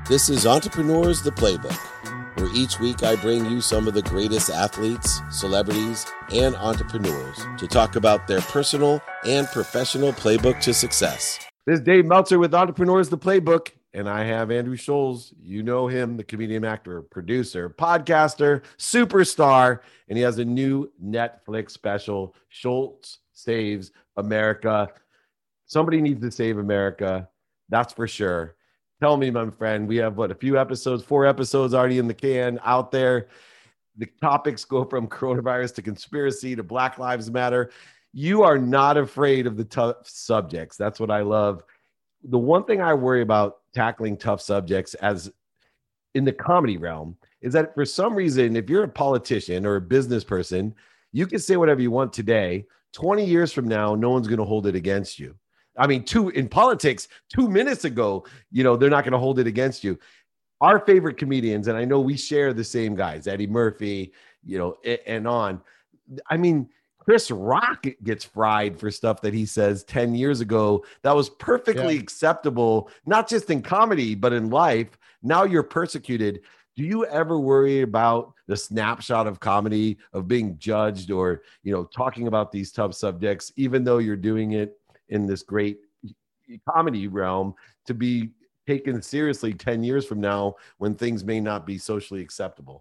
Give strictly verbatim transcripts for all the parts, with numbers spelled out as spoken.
This is Entrepreneurs the Playbook, where each week I bring you some of the greatest athletes, celebrities, and entrepreneurs to talk about their personal and professional playbook to success. This is Dave Meltzer with Entrepreneurs the Playbook, and I have Andrew Schulz. You know him, the comedian, actor, producer, podcaster, superstar, and he has a new Netflix special, Schulz Saves America. Somebody needs to save America, that's for sure. Tell me, my friend, we have, what, a few episodes, four episodes already in the can out there. The topics go from coronavirus to conspiracy to Black Lives Matter. You are not afraid of the tough subjects. That's what I love. The one thing I worry about tackling tough subjects as in the comedy realm is that for some reason, if you're a politician or a business person, you can say whatever you want today. twenty years from now, no one's going to hold it against you. I mean, two in politics, two minutes ago, you know, they're not going to hold it against you. Our favorite comedians, and I know we share the same guys, Eddie Murphy, you know, and on. I mean, Chris Rock gets fried for stuff that he says ten years ago that was perfectly yeah. acceptable, not just in comedy, but in life. Now you're persecuted. Do you ever worry about the snapshot of comedy of being judged or, you know, talking about these tough subjects, even though you're doing it in this great comedy realm, to be taken seriously ten years from now when things may not be socially acceptable?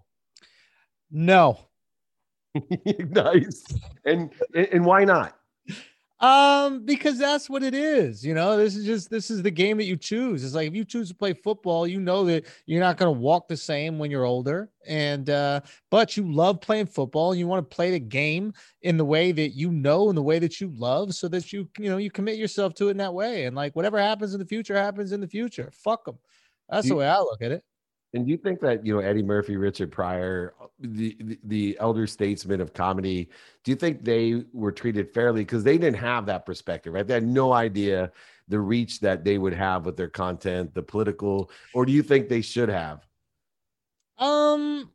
No. Nice. And, and why not? Um, because that's what it is. You know, this is just, this is the game that you choose. It's like, if you choose to play football, you know that you're not going to walk the same when you're older. And, uh, but you love playing football and you want to play the game in the way that you know, in the way that you love, so that you, you know, you commit yourself to it in that way. And like, whatever happens in the future happens in the future. Fuck them. That's you, the way I look at it. And do you think that, you know, Eddie Murphy, Richard Pryor, the, the, the elder statesmen of comedy, do you think they were treated fairly? Because they didn't have that perspective, right? They had no idea the reach that they would have with their content, the political, or do you think they should have? Um,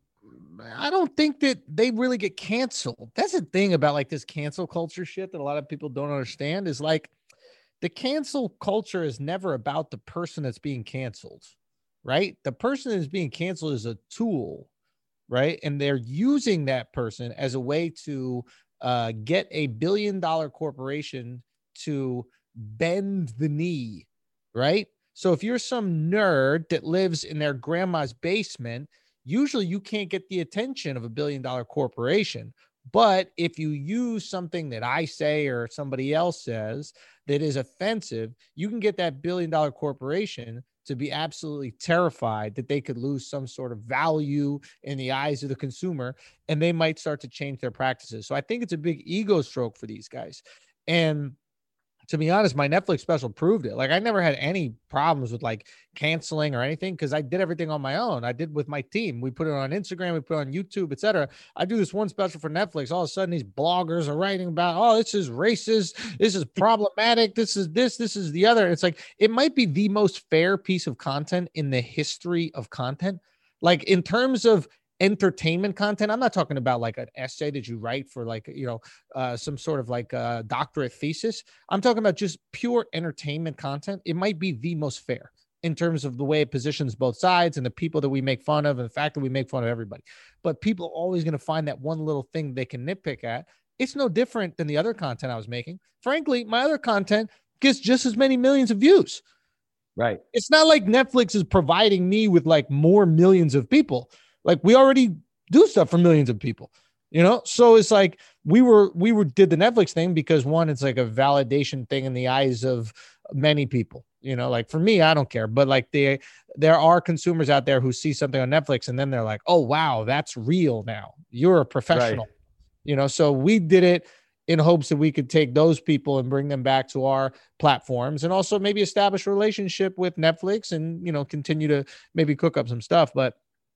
I don't think that they really get canceled. That's the thing about like this cancel culture shit that a lot of people don't understand, is like the cancel culture is never about the person that's being canceled. Right? The person that is being canceled is a tool, right? And they're using that person as a way to uh, get a billion dollar corporation to bend the knee, right? So if you're some nerd that lives in their grandma's basement, usually you can't get the attention of a billion dollar corporation. But if you use something that I say or somebody else says that is offensive, you can get that billion dollar corporation to be absolutely terrified that they could lose some sort of value in the eyes of the consumer, and they might start to change their practices. So I think it's a big ego stroke for these guys. And to be honest, my Netflix special proved it. Like, I never had any problems with like canceling or anything, because I did everything on my own. I did with my team. We put it on Instagram, we put it on YouTube, et cetera. I do this one special for Netflix. All of a sudden, these bloggers are writing about, oh, this is racist, this is problematic, this is this, this is the other. It's like, it might be the most fair piece of content in the history of content. Like, in terms of entertainment content, I'm not talking about like an essay that you write for like, you know, uh, some sort of like a doctorate thesis. I'm talking about just pure entertainment content. It might be the most fair in terms of the way it positions both sides and the people that we make fun of and the fact that we make fun of everybody. But people are always going to find that one little thing they can nitpick at. It's no different than the other content I was making. Frankly, my other content gets just as many millions of views. Right. It's not like Netflix is providing me with like more millions of people. Like, we already do stuff for millions of people, you know? So it's like, we were, we were, did the Netflix thing because, one, it's like a validation thing in the eyes of many people, you know, like for me, I don't care, but like they, there are consumers out there who see something on Netflix and then they're like, oh, wow, that's real now. You're a professional, right. You know? So we did it in hopes that we could take those people and bring them back to our platforms, and also maybe establish a relationship with Netflix and, you know, continue to maybe cook up some stuff. But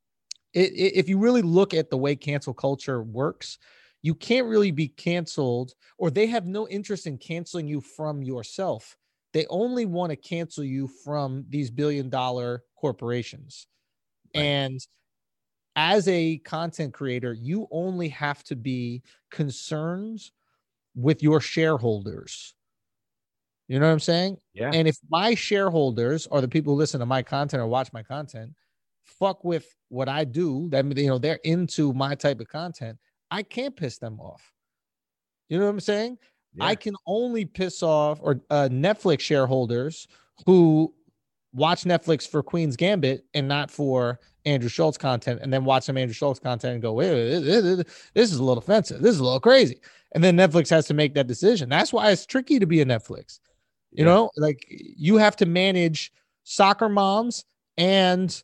It, it, if you really look at the way cancel culture works, you can't really be canceled, or they have no interest in canceling you from yourself. They only want to cancel you from these billion dollar corporations. Right. And as a content creator, you only have to be concerned with your shareholders. You know what I'm saying? Yeah. And if my shareholders or the people who listen to my content or watch my content fuck with what I do, that, you know, they're into my type of content, I can't piss them off. You know what I'm saying? I Yeah. can only piss off or uh, Netflix shareholders who watch Netflix for Queen's Gambit and not for Andrew Schultz content, and then watch some Andrew Schultz content and go, wait, wait, wait, this is a little offensive. This is a little crazy. And then Netflix has to make that decision. That's why it's tricky to be a Netflix. You Yeah. know, like you have to manage soccer moms and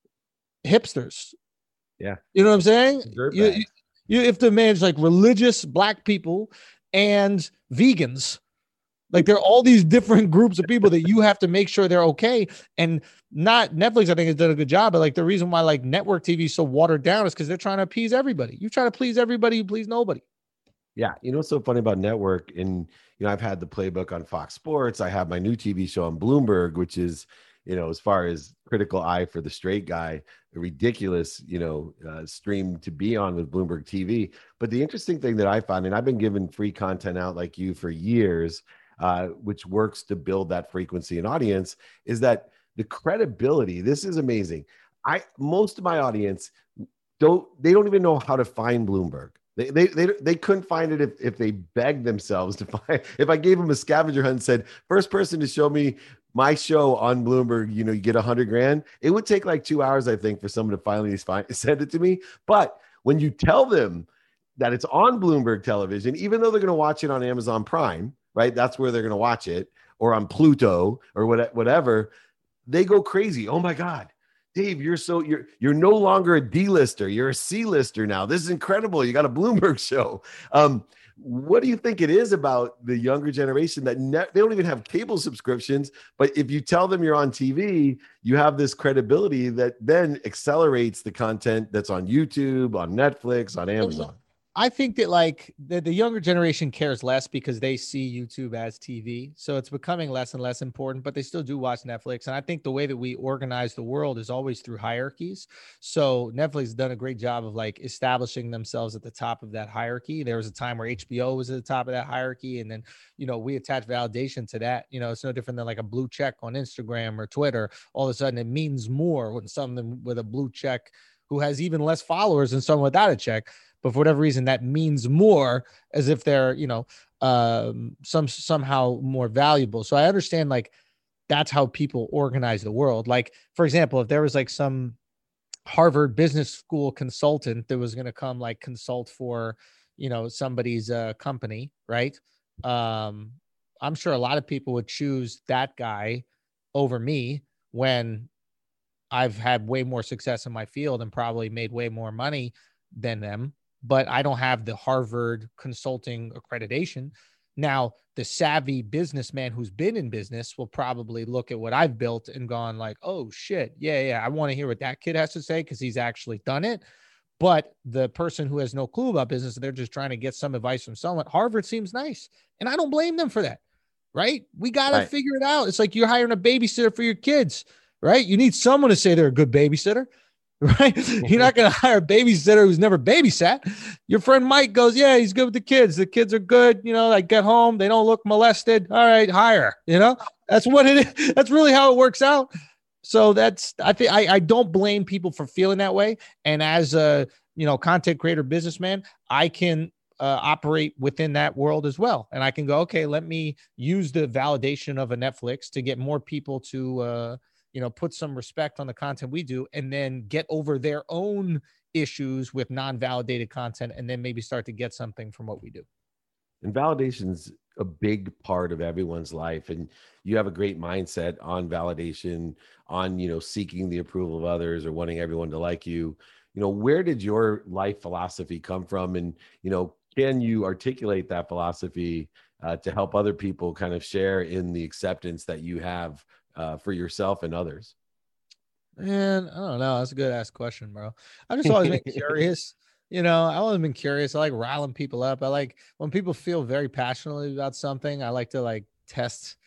hipsters. Yeah. You know what I'm saying? You, you, Dirtbags. you have to manage like religious black people and vegans. Like there are all these different groups of people that you have to make sure they're okay. And not Netflix, I think, has done a good job. But like the reason why like network T V is so watered down is because they're trying to appease everybody. You try to please everybody, you please nobody. Yeah. You know what's so funny about network? And, you know, I've had the playbook on Fox Sports. I have my new T V show on Bloomberg, which is, you know, as far as critical eye for the straight guy, a ridiculous, you know, uh, stream to be on with Bloomberg T V. But the interesting thing that I found, and I've been giving free content out like you for years, uh, which works to build that frequency and audience, is that the credibility, this is amazing. I, most of my audience don't, they don't even know how to find Bloomberg. They, they, they, they couldn't find it if, if they begged themselves to find. If I gave them a scavenger hunt and said, first person to show me my show on Bloomberg, you know, you get a hundred grand, it would take like two hours, I think, for someone to finally find, send it to me. But when you tell them that it's on Bloomberg television, even though they're going to watch it on Amazon Prime, right? That's where they're going to watch it, or on Pluto or what, whatever, they go crazy. Oh my God. Dave, you're so you're you're no longer a D-lister. You're a C-lister now. This is incredible. You got a Bloomberg show. Um, what do you think it is about the younger generation that ne- they don't even have cable subscriptions, but if you tell them you're on T V, you have this credibility that then accelerates the content that's on YouTube, on Netflix, on Amazon? I think that like the, the younger generation cares less because they see YouTube as T V. So it's becoming less and less important, but they still do watch Netflix. And I think the way that we organize the world is always through hierarchies. So Netflix has done a great job of like establishing themselves at the top of that hierarchy. There was a time where H B O was at the top of that hierarchy. And then, you know, we attach validation to that. You know, it's no different than like a blue check on Instagram or Twitter. All of a sudden it means more when someone with a blue check who has even less followers than someone without a check. But for whatever reason, that means more, as if they're, you know, um, some somehow more valuable. So I understand like that's how people organize the world. Like, for example, if there was like some Harvard Business School consultant that was going to come like consult for, you know, somebody's uh, company, right? Um, I'm sure a lot of people would choose that guy over me when I've had way more success in my field and probably made way more money than them, but I don't have the Harvard consulting accreditation. Now, the savvy businessman who's been in business will probably look at what I've built and gone like, oh shit, yeah, yeah, I want to hear what that kid has to say because he's actually done it. But the person who has no clue about business, they're just trying to get some advice from someone. Harvard seems nice, and I don't blame them for that, right? We got to Right. figure it out. It's like you're hiring a babysitter for your kids, right? You need someone to say they're a good babysitter. Right? You're not going to hire a babysitter who's never babysat. Your friend Mike goes, yeah, he's good with the kids. The kids are good. You know, I get home, they don't look molested. All right, hire. You know, that's what it is. That's really how it works out. So that's, I think, I, I don't blame people for feeling that way. And as a, you know, content creator, businessman, I can uh, operate within that world as well. And I can go, okay, let me use the validation of a Netflix to get more people to, uh, you know, put some respect on the content we do, and then get over their own issues with non-validated content, and then maybe start to get something from what we do. And validation's a big part of everyone's life. And you have a great mindset on validation, on, you know, seeking the approval of others or wanting everyone to like you. You know, where did your life philosophy come from? And, you know, can you articulate that philosophy uh, to help other people kind of share in the acceptance that you have uh, for yourself and others? Man, I don't know. That's a good ass question, bro. I've just always been curious. You know, I've always been curious. I like riling people up. I like when people feel very passionately about something. I like to like test,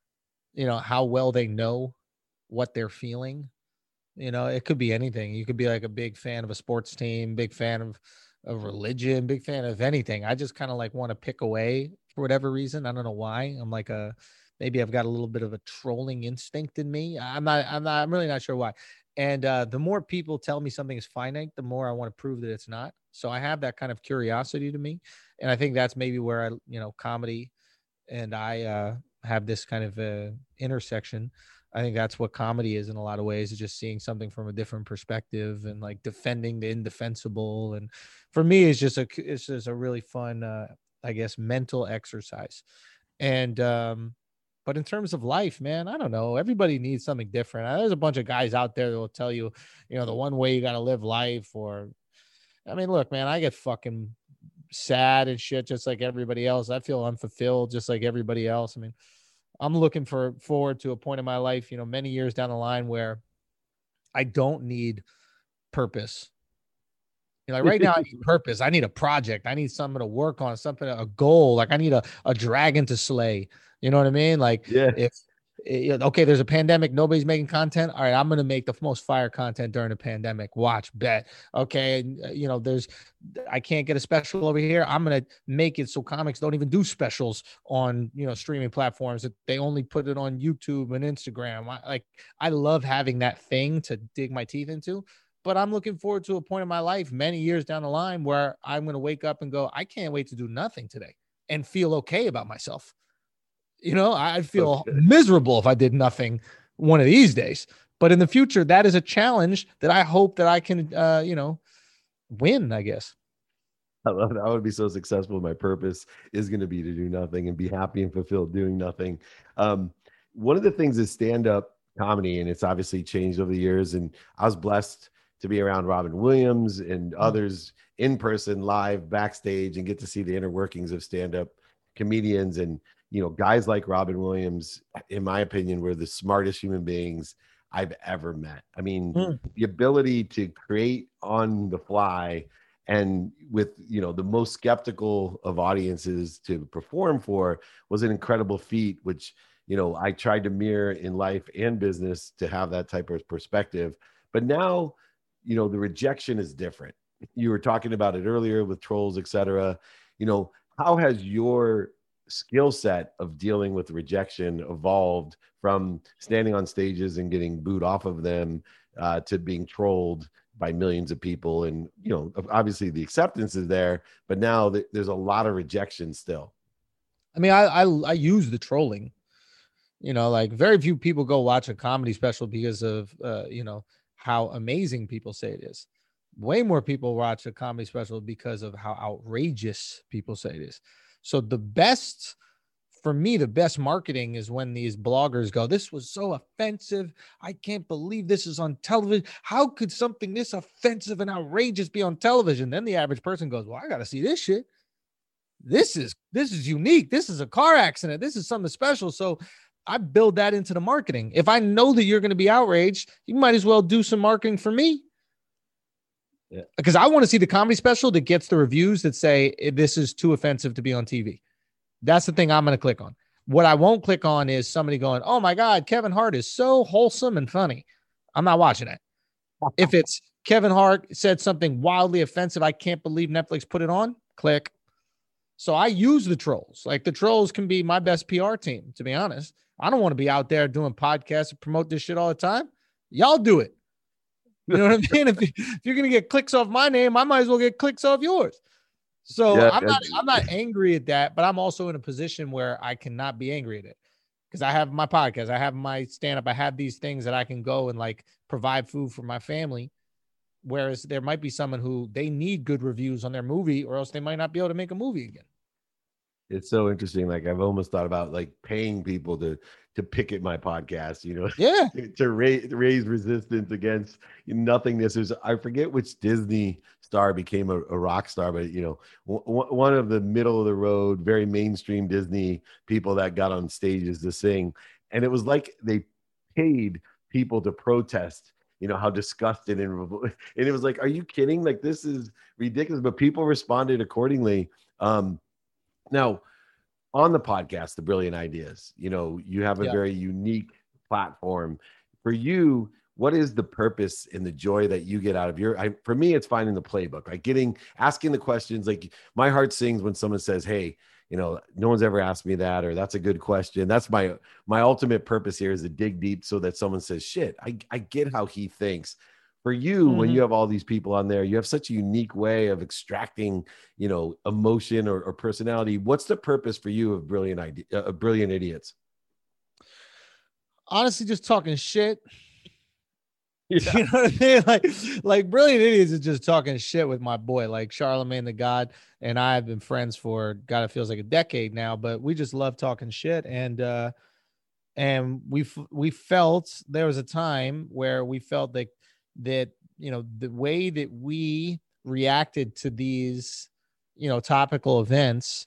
you know, how well they know what they're feeling. You know, it could be anything. You could be like a big fan of a sports team, big fan of of religion, big fan of anything. I just kind of like want to pick away for whatever reason. I don't know why. I'm like a maybe I've got a little bit of a trolling instinct in me. I'm not, I'm not, I'm really not sure why. And uh, the more people tell me something is finite, the more I want to prove that it's not. So I have that kind of curiosity to me. And I think that's maybe where I, you know, comedy and I uh, have this kind of uh, intersection. I think that's what comedy is in a lot of ways, is just seeing something from a different perspective and like defending the indefensible. And for me, it's just a, it's just a really fun, uh, I guess, mental exercise. And, um, but in terms of life, man, I don't know. Everybody needs something different. There's a bunch of guys out there that will tell you, you know, the one way you got to live life. Or, I mean, look, man, I get fucking sad and shit just like everybody else. I feel unfulfilled just like everybody else. I mean, I'm looking for forward to a point in my life, you know, many years down the line where I don't need purpose. You know, like right now, I need purpose. I need a project. I need something to work on, something, a goal. Like I need a, a dragon to slay. You know what I mean? Like, Yeah. if, okay, there's a pandemic, nobody's making content. All right, I'm going to make the most fire content during a pandemic. Watch, bet. Okay. You know, there's, I can't get a special over here. I'm going to make it so comics don't even do specials on, you know, streaming platforms, that they only put it on YouTube and Instagram. I, like, I love having that thing to dig my teeth into. But I'm looking forward to a point in my life many years down the line where I'm going to wake up and go, I can't wait to do nothing today and feel okay about myself. You know, I'd feel okay. miserable if I did nothing one of these days. But in the future, that is a challenge that I hope that I can, uh, you know, win, I guess. I love that. I would be so successful. My purpose is going to be to do nothing and be happy and fulfilled doing nothing. Um, one of the things is stand-up comedy, and it's obviously changed over the years. And I was blessed to be around Robin Williams and others in person, live, backstage, and get to see the inner workings of stand-up comedians. And, you know, guys like Robin Williams, in my opinion, were the smartest human beings I've ever met. I mean, mm. the ability to create on the fly and with, you know, the most skeptical of audiences to perform for was an incredible feat, which, you know, I tried to mirror in life and business to have that type of perspective. But now, you know, the rejection is different. You were talking about it earlier with trolls, et cetera. You know, how has your skill set of dealing with rejection evolved from standing on stages and getting booed off of them uh, to being trolled by millions of people? And, you know, obviously the acceptance is there, but now th- there's a lot of rejection still. I mean, I, I, I use the trolling, you know, like very few people go watch a comedy special because of, uh, you know, how amazing people say it is. Way more people watch a comedy special because of how outrageous people say it is. So the best, for me, the best marketing is when these bloggers go, this was so offensive. I can't believe this is on television. How could something this offensive and outrageous be on television? Then the average person goes, well, I got to see this shit. This is, this is unique. This is a car accident. This is something special. So I build that into the marketing. If I know that you're going to be outraged, you might as well do some marketing for me. Yeah. Because I want to see the comedy special that gets the reviews that say this is too offensive to be on T V. That's the thing I'm going to click on. What I won't click on is somebody going, oh my God, Kevin Hart is so wholesome and funny. I'm not watching it. If it's Kevin Hart said something wildly offensive, I can't believe Netflix put it on, click. So I use the trolls. Like the trolls can be my best P R team, to be honest. I don't want to be out there doing podcasts and promote this shit all the time. Y'all do it. You know what I mean? If, if you're going to get clicks off my name, I might as well get clicks off yours. So yeah, I'm not, I'm not angry at that, but I'm also in a position where I cannot be angry at it because I have my podcast. I have my stand-up. I have these things that I can go and like provide food for my family. Whereas there might be someone who they need good reviews on their movie or else they might not be able to make a movie again. It's so interesting. Like I've almost thought about like paying people to to picket my podcast, you know, yeah, to, to raise raise resistance against nothingness. There's, I forget which Disney star became a, a rock star, but you know, w- one of the middle of the road, very mainstream Disney people that got on stages to sing, and it was like they paid people to protest. You know, how disgusted and and it was like, are you kidding? Like this is ridiculous. But people responded accordingly. Um, Now, on the podcast, The Brilliant Ideas, you know, you have a yeah. very unique platform. For you, what is the purpose and the joy that you get out of your, I, for me, it's finding the playbook, like getting, asking the questions. Like my heart sings when someone says, hey, you know, no one's ever asked me that, or that's a good question. That's my, my ultimate purpose here is to dig deep so that someone says, shit, I, I get how he thinks. For you, mm-hmm. when you have all these people on there, you have such a unique way of extracting, you know, emotion or, or personality. What's the purpose for you of brilliant idea, uh, brilliant idiots? Honestly, just talking shit. Yeah. You know what I mean? Like, like Brilliant Idiots is just talking shit with my boy, like Charlemagne the God, and I have been friends for God, it feels like a decade now. But we just love talking shit, and uh, and we we felt there was a time where we felt that that you know the way that we reacted to these you know topical events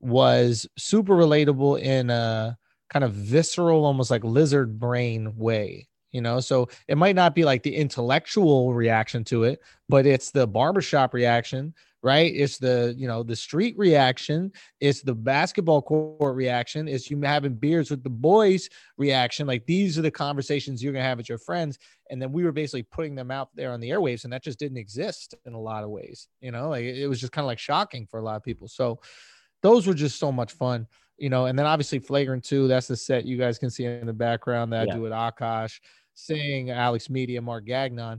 was super relatable in a kind of visceral, almost like lizard brain way. You know, so it might not be like the intellectual reaction to it, but it's the barbershop reaction, right? It's the, you know, the street reaction. It's the basketball court reaction. It's you having beers with the boys reaction. Like these are the conversations you're going to have with your friends. And then we were basically putting them out there on the airwaves, and that just didn't exist in a lot of ways. You know, like it was just kind of like shocking for a lot of people. So those were just so much fun, you know, and then obviously Flagrant two, that's the set you guys can see in the background that yeah. I do with Akash, saying Alex Media, Mark Gagnon.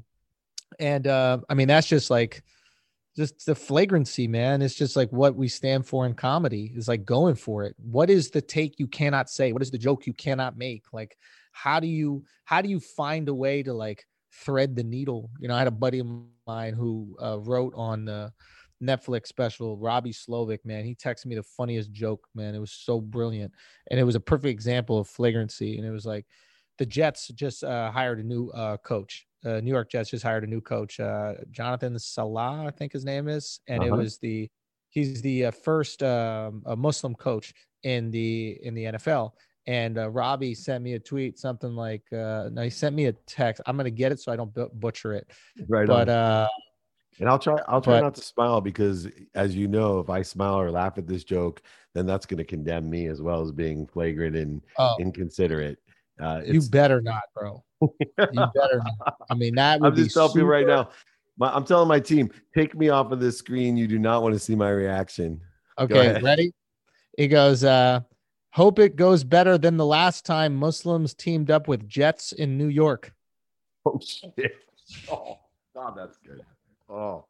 And uh, I mean, that's just like, just the flagrancy, man. It's just like what we stand for in comedy is like going for it. What is the take you cannot say? What is the joke you cannot make? Like, how do you, how do you find a way to like thread the needle? You know, I had a buddy of mine who uh, wrote on the Netflix special, Robbie Slovic, man. He texted me the funniest joke, man. It was so brilliant. And it was a perfect example of flagrancy. And it was like, the Jets just uh, hired a new uh, coach. Uh, New York Jets just hired a new coach, uh, Jonathan Salah, I think his name is, and uh-huh. it was the he's the uh, first um, a Muslim coach in the in the N F L. And uh, Robbie sent me a tweet, something like, uh, no, he sent me a text. I'm gonna get it so I don't b- butcher it. Right. But on. uh, and I'll try. I'll try but, not to smile because, as you know, if I smile or laugh at this joke, then that's going to condemn me as well as being flagrant and oh. inconsiderate. Uh, you better not, bro. You better not. I mean, that would I'm just be telling super... you right now. My, I'm telling my team, take me off of this screen. You do not want to see my reaction. Okay, ready? He goes, uh, hope it goes better than the last time Muslims teamed up with Jets in New York. Oh, shit. Oh, God, that's good. Oh,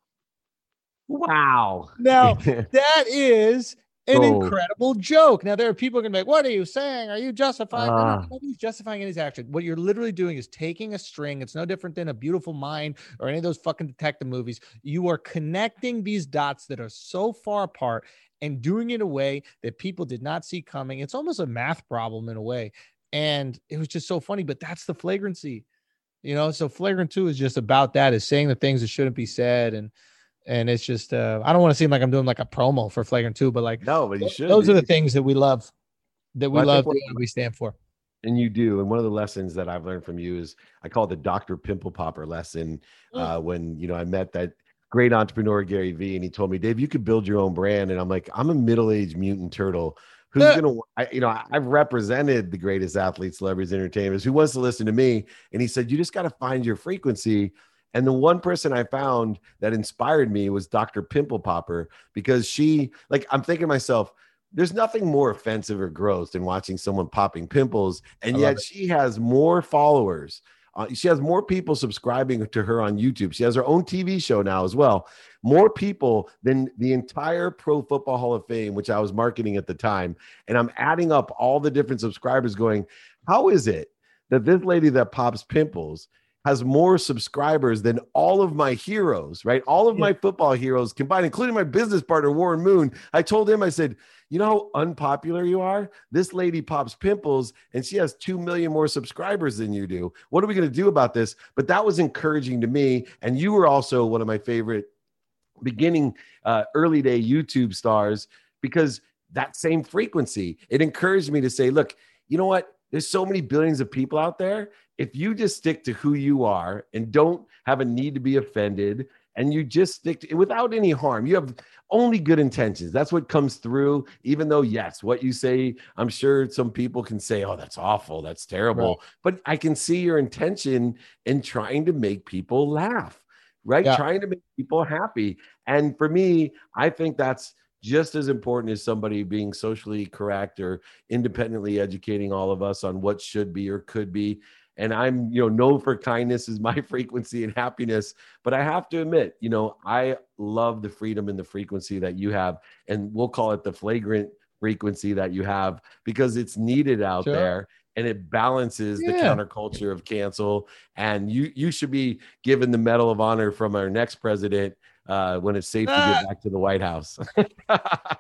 wow. Now, that is... an oh. incredible joke. Now, there are people going to be like, what are you saying? Are you justifying? Uh, no, no, nobody's justifying any action. What you're literally doing is taking a string. It's no different than A Beautiful Mind or any of those fucking detective movies. You are connecting these dots that are so far apart and doing it in a way that people did not see coming. It's almost a math problem in a way. And it was just so funny, but that's the flagrancy, you know? So Flagrant two is just about that, is saying the things that shouldn't be said. And And it's just, uh, I don't want to seem like I'm doing like a promo for Flagrant two, but like, no, but you should. Those be. are the things that we love, that we well, love, what, that we stand for. And you do. And one of the lessons that I've learned from you is I call it the Doctor Pimple Popper lesson. Uh, when, you know, I met that great entrepreneur, Gary Vee, and he told me, Dave, you could build your own brand. And I'm like, I'm a middle-aged mutant turtle. Who's yeah. going to, you know, I've represented the greatest athletes, celebrities, entertainers. Who wants to listen to me? And he said, you just got to find your frequency. And the one person I found that inspired me was Doctor Pimple Popper, because she, like, I'm thinking to myself, there's nothing more offensive or gross than watching someone popping pimples. And yet she has more followers. Uh, she has more people subscribing to her on YouTube. She has her own T V show now as well. More people than the entire Pro Football Hall of Fame, which I was marketing at the time. And I'm adding up all the different subscribers going, how is it that this lady that pops pimples has more subscribers than all of my heroes, right? All of my football heroes combined, including my business partner, Warren Moon. I told him, I said, you know how unpopular you are? This lady pops pimples and she has two million more subscribers than you do. What are we going to do about this? But that was encouraging to me. And you were also one of my favorite beginning uh, early day YouTube stars, because that same frequency, it encouraged me to say, look, you know what? There's so many billions of people out there. If you just stick to who you are and don't have a need to be offended and you just stick to it without any harm. You have only good intentions. That's what comes through, even though, yes, what you say, I'm sure some people can say, oh, that's awful, that's terrible. Right. But I can see your intention in trying to make people laugh, right? Yeah. Trying to make people happy. And for me, I think that's just as important as somebody being socially correct or independently educating all of us on what should be or could be. And I'm, you know, known for kindness is my frequency and happiness. But I have to admit, you know, I love the freedom and the frequency that you have. And we'll call it the flagrant frequency that you have, because it's needed out sure. there. And it balances yeah. the counterculture of cancel. And you you should be given the Medal of Honor from our next president uh, when it's safe ah. to get back to the White House. Nah,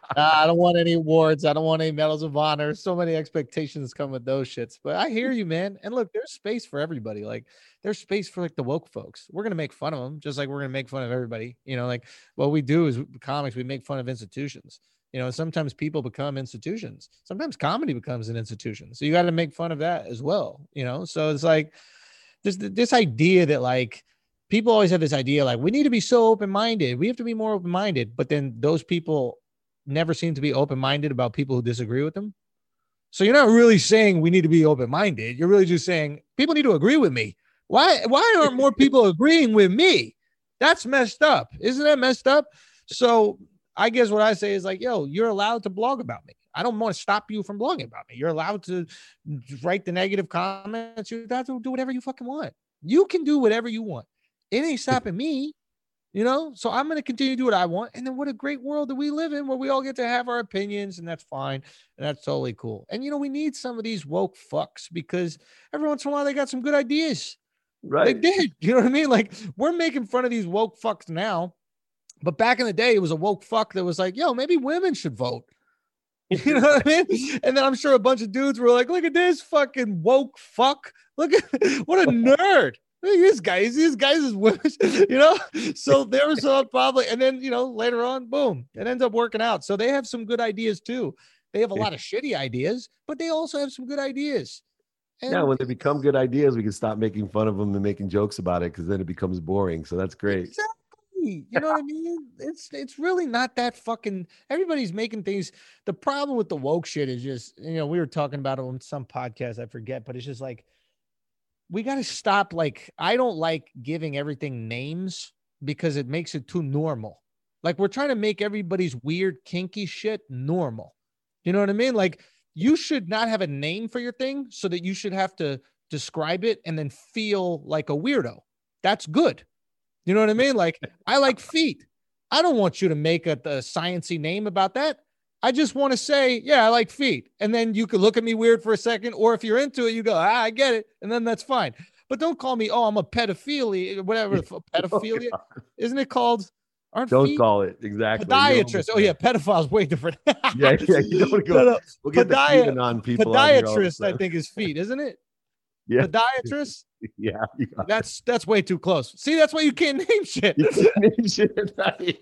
I don't want any awards. I don't want any medals of honor. So many expectations come with those shits. But I hear you, man. And look, there's space for everybody. Like, there's space for like the woke folks. We're gonna make fun of them, just like we're gonna make fun of everybody. You know, like what we do is comics. We make fun of institutions. You know, sometimes people become institutions. Sometimes comedy becomes an institution. So you got to make fun of that as well. You know, so it's like this this idea that like people always have this idea like we need to be so open-minded. We have to be more open-minded. But then those people never seem to be open-minded about people who disagree with them. So you're not really saying we need to be open-minded. You're really just saying people need to agree with me. Why, why aren't more people agreeing with me? That's messed up. Isn't that messed up? So I guess what I say is like, yo, you're allowed to blog about me. I don't want to stop you from blogging about me. You're allowed to write the negative comments. You're allowed to do whatever you fucking want. You can do whatever you want. It ain't stopping me, you know? So I'm going to continue to do what I want. And then what a great world that we live in where we all get to have our opinions, and that's fine. And that's totally cool. And, you know, we need some of these woke fucks because every once in a while they got some good ideas. Right. They did. You know what I mean? Like, we're making fun of these woke fucks now. But back in the day, it was a woke fuck that was like, yo, maybe women should vote. You know what I mean? And then I'm sure a bunch of dudes were like, look at this fucking woke fuck. Look at what a nerd. Look at this guy. These guys is women, you know? So there was all probably, and then, you know, later on, boom, it ends up working out. So they have some good ideas too. They have a lot of shitty ideas, but they also have some good ideas. And yeah, when they become good ideas, we can stop making fun of them and making jokes about it, because then it becomes boring. So that's great. Exactly. You know what I mean? It's it's really not that fucking, everybody's making things. The problem with the woke shit is just, you know, we were talking about it on some podcast, I forget, but it's just like, we got to stop. Like, I don't like giving everything names because it makes it too normal. Like, we're trying to make everybody's weird, kinky shit normal. You know what I mean? Like, you should not have a name for your thing so that you should have to describe it and then feel like a weirdo. That's good. You know what I mean? Like, I like feet. I don't want you to make a, a sciencey name about that. I just want to say, yeah, I like feet. And then you could look at me weird for a second. Or if you're into it, you go, ah, I get it. And then that's fine. But don't call me, oh, I'm a pedophilia, whatever. Pedophilia. Oh, isn't it called? Aren't don't feet? Call it. Exactly. Podiatrist. Oh, yeah. Pedophile is way different. yeah. Yeah. You don't go. No, no. We'll get Podi- the on people. Podiatrist, I think, is feet, isn't it? Yeah. Podiatrist. Yeah, that's that's way too close. See, that's why you can't name shit. You can't name shit.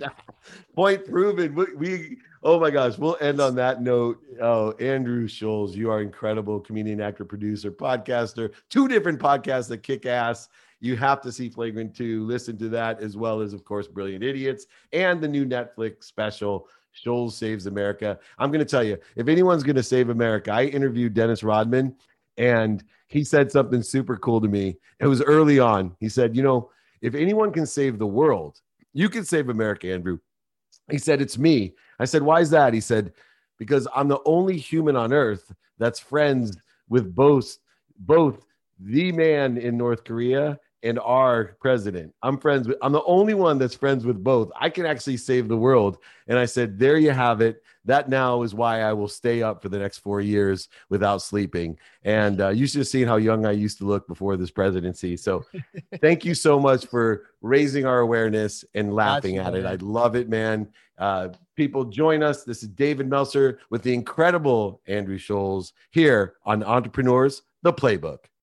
Point proven. We, we oh my gosh, we'll end on that note. Oh, Andrew Schulz, you are incredible comedian, actor, producer, podcaster. Two different podcasts that kick ass. You have to see Flagrant two. Listen to that, as well as, of course, Brilliant Idiots and the new Netflix special, Schulz Saves America. I'm going to tell you, if anyone's going to save America, I interviewed Dennis Rodman, and he said something super cool to me. It was early on. He said, you know, if anyone can save the world, you can save America, Andrew. He said, it's me. I said, why is that? He said, because I'm the only human on earth that's friends with both, both the man in North Korea and our president. I'm friends with, I'm the only one that's friends with both. I can actually save the world. And I said, there you have it. That now is why I will stay up for the next four years without sleeping. And uh, you should have seen how young I used to look before this presidency. So thank you so much for raising our awareness and laughing at it. I love it, man. Uh, people, join us. This is David Meltzer with the incredible Andrew Schulz here on Entrepreneurs, the Playbook.